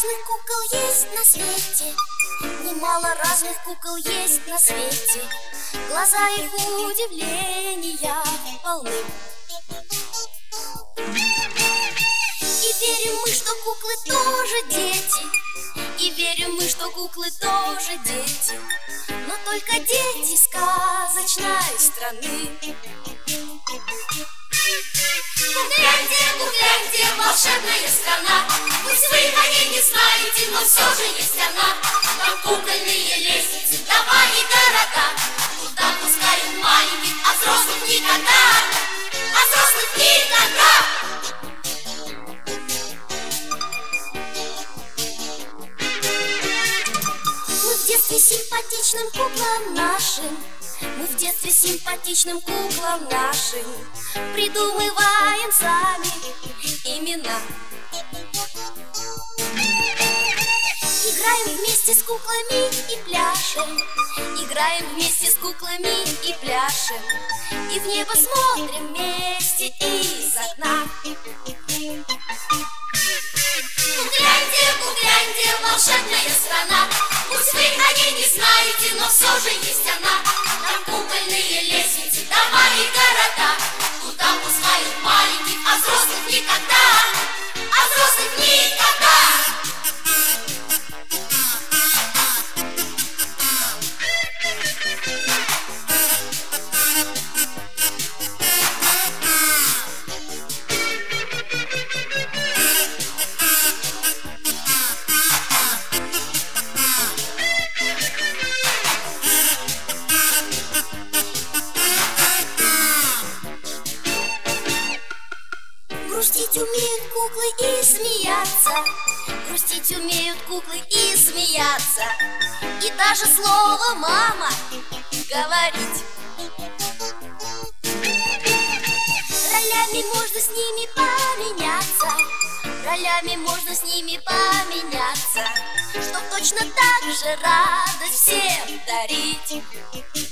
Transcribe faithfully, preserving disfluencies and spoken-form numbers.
разных кукол есть на свете, немало разных кукол есть на свете. Глаза их удивления полны. И верим мы, что куклы тоже дети, и верим мы, что куклы тоже дети, но только дети сказочной страны. Кукляндия, Кукляндия, волшебная страна. Пусть вы о ней не знаете, но все же есть она. Там кукольные лестницы, дома и города, куда пускают маленьких, а взрослых никогда, а взрослых никогда. Мы в детстве симпатичным куклам нашим, мы в детстве симпатичным куклам нашим придумываем сами имена. Играем вместе с куклами и пляшем, играем вместе с куклами и пляшем, и в небо смотрим вместе из окна. Кукляндия, Кукляндия, волшебная страна. Пусть вы о ней не знаете, но все же есть она. Там кукольные лестницы, дома и города, куда пускают маленьких, а взрослых никогда, а взрослых никогда. Грустить умеют куклы и смеяться, грустить умеют куклы и смеяться, и даже слово «мама» говорить. Ролями можно с ними поменяться, ролями можно с ними поменяться, чтоб точно так же радость всем дарить.